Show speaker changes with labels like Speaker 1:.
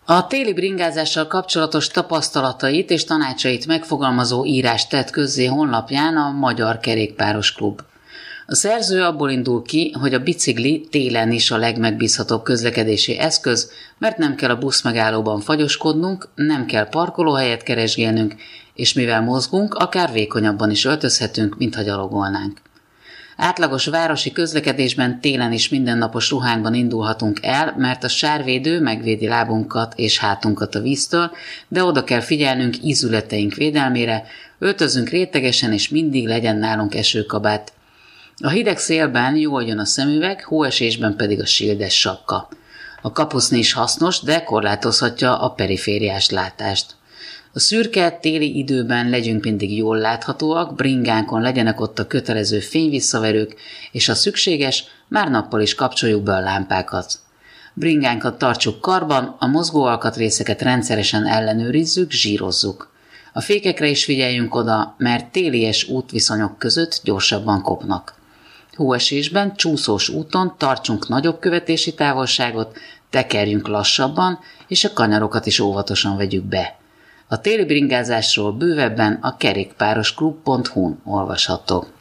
Speaker 1: A téli bringázással kapcsolatos tapasztalatait és tanácsait megfogalmazó írást tett közzé honlapján a Magyar Kerékpáros Klub. A szerző abból indul ki, hogy a bicikli télen is a legmegbízhatóbb közlekedési eszköz, mert nem kell a buszmegállóban fagyoskodnunk, nem kell parkolóhelyet keresgélnünk, és mivel mozgunk, akár vékonyabban is öltözhetünk, mintha gyalogolnánk. Átlagos városi közlekedésben télen is mindennapos ruhánkban indulhatunk el, mert a sárvédő megvédi lábunkat és hátunkat a víztől, de oda kell figyelnünk ízületeink védelmére, öltözünk rétegesen és mindig legyen nálunk esőkabát. A hideg szélben jól jön a szemüveg, hóesésben pedig a sildes sapka. A kapuszni is hasznos, de korlátozhatja a perifériás látást. A szürke téli időben legyünk mindig jól láthatóak, bringánkon legyenek ott a kötelező fényvisszaverők, és ha szükséges, már nappal is kapcsoljuk be a lámpákat. Bringánkat tartsuk karban, a mozgó alkatrészeket rendszeresen ellenőrizzük, zsírozzuk. A fékekre is figyeljünk oda, mert télies útviszonyok között gyorsabban kopnak. Hóesésben, csúszós úton tartsunk nagyobb követési távolságot, tekerjünk lassabban, és a kanyarokat is óvatosan vegyük be. A téli bringázásról bővebben a kerékpárosklub.hu-n olvasható.